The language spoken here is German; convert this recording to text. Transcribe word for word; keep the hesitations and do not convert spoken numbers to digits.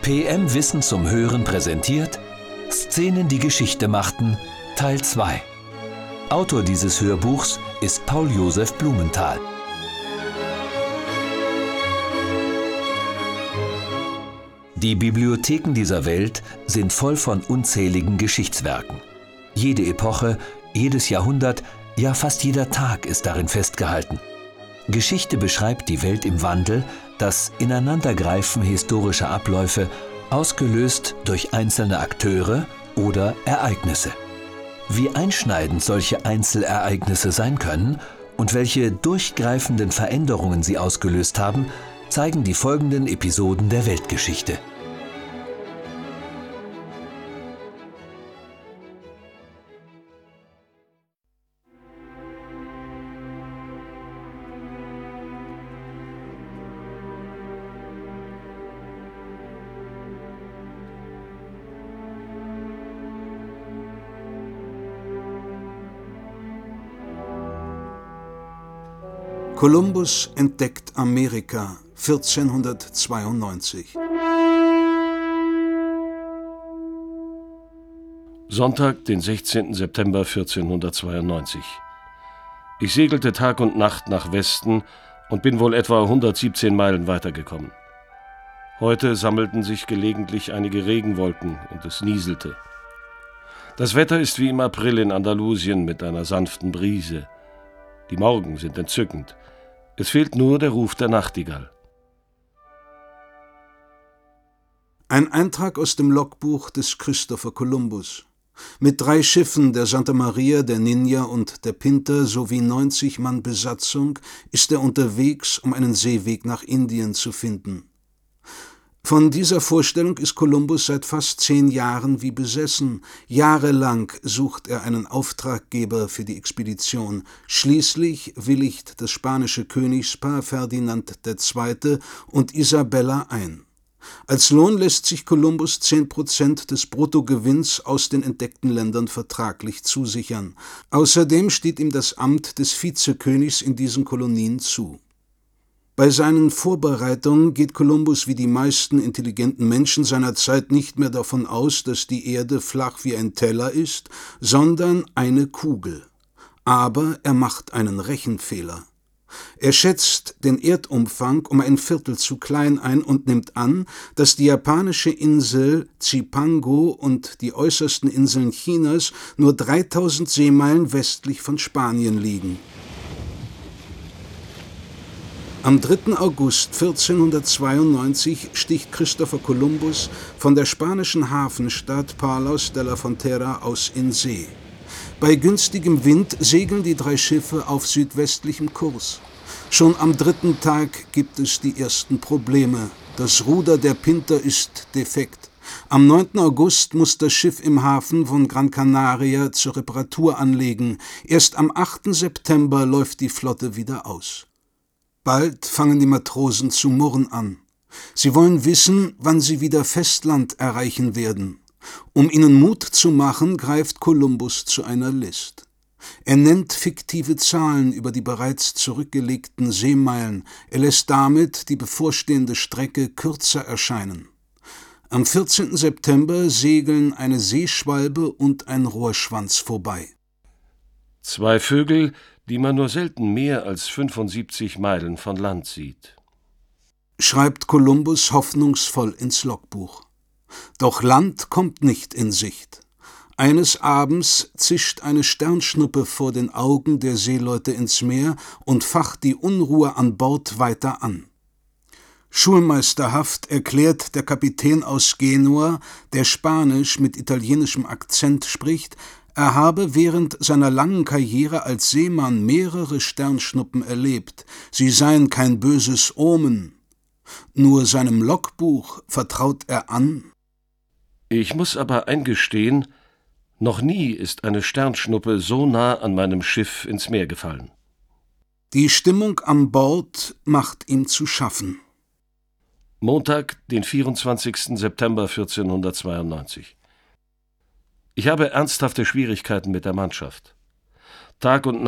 P M Wissen zum Hören präsentiert Szenen, die Geschichte machten, Teil zwei. Autor dieses Hörbuchs ist Paul Josef Blumenthal. Die Bibliotheken dieser Welt sind voll von unzähligen Geschichtswerken. Jede Epoche, jedes Jahrhundert, ja fast jeder Tag ist darin festgehalten. Geschichte beschreibt die Welt im Wandel, das Ineinandergreifen historischer Abläufe, ausgelöst durch einzelne Akteure oder Ereignisse. Wie einschneidend solche Einzelereignisse sein können und welche durchgreifenden Veränderungen sie ausgelöst haben, zeigen die folgenden Episoden der Weltgeschichte. Kolumbus entdeckt Amerika, vierzehnhundertzweiundneunzig. Sonntag, den sechzehnten September vierzehnhundertzweiundneunzig. Ich segelte Tag und Nacht nach Westen und bin wohl etwa hundertsiebzehn Meilen weitergekommen. Heute sammelten sich gelegentlich einige Regenwolken und es nieselte. Das Wetter ist wie im April in Andalusien mit einer sanften Brise. Die Morgen sind entzückend. Es fehlt nur der Ruf der Nachtigall. Ein Eintrag aus dem Logbuch des Christopher Columbus. Mit drei Schiffen der Santa Maria, der Niña und der Pinta sowie neunzig Mann Besatzung ist er unterwegs, um einen Seeweg nach Indien zu finden. Von dieser Vorstellung ist Kolumbus seit fast zehn Jahren wie besessen. Jahrelang sucht er einen Auftraggeber für die Expedition. Schließlich willigt das spanische Königspaar Ferdinand der Zweite und Isabella ein. Als Lohn lässt sich Kolumbus zehn Prozent des Bruttogewinns aus den entdeckten Ländern vertraglich zusichern. Außerdem steht ihm das Amt des Vizekönigs in diesen Kolonien zu. Bei seinen Vorbereitungen geht Kolumbus wie die meisten intelligenten Menschen seiner Zeit nicht mehr davon aus, dass die Erde flach wie ein Teller ist, sondern eine Kugel. Aber er macht einen Rechenfehler. Er schätzt den Erdumfang um ein Viertel zu klein ein und nimmt an, dass die japanische Insel Zipango und die äußersten Inseln Chinas nur dreitausend Seemeilen westlich von Spanien liegen. Am dritten August vierzehnhundertzweiundneunzig sticht Christopher Columbus von der spanischen Hafenstadt Palos de la Frontera aus in See. Bei günstigem Wind segeln die drei Schiffe auf südwestlichem Kurs. Schon am dritten Tag gibt es die ersten Probleme. Das Ruder der Pinta ist defekt. Am neunten August muss das Schiff im Hafen von Gran Canaria zur Reparatur anlegen. Erst am achten September läuft die Flotte wieder aus. Bald fangen die Matrosen zu murren an. Sie wollen wissen, wann sie wieder Festland erreichen werden. Um ihnen Mut zu machen, greift Kolumbus zu einer List. Er nennt fiktive Zahlen über die bereits zurückgelegten Seemeilen. Er lässt damit die bevorstehende Strecke kürzer erscheinen. Am vierzehnten September segeln eine Seeschwalbe und ein Rohrschwanz vorbei. Zwei Vögel, die man nur selten mehr als fünfundsiebzig Meilen von Land sieht, schreibt Kolumbus hoffnungsvoll ins Logbuch. Doch Land kommt nicht in Sicht. Eines Abends zischt eine Sternschnuppe vor den Augen der Seeleute ins Meer und facht die Unruhe an Bord weiter an. Schulmeisterhaft erklärt der Kapitän aus Genua, der Spanisch mit italienischem Akzent spricht, er habe während seiner langen Karriere als Seemann mehrere Sternschnuppen erlebt. Sie seien kein böses Omen. Nur seinem Logbuch vertraut er an. Ich muss aber eingestehen, noch nie ist eine Sternschnuppe so nah an meinem Schiff ins Meer gefallen. Die Stimmung an Bord macht ihm zu schaffen. Montag, den vierundzwanzigsten September vierzehnhundertzweiundneunzig. Ich habe ernsthafte Schwierigkeiten mit der Mannschaft. Tag und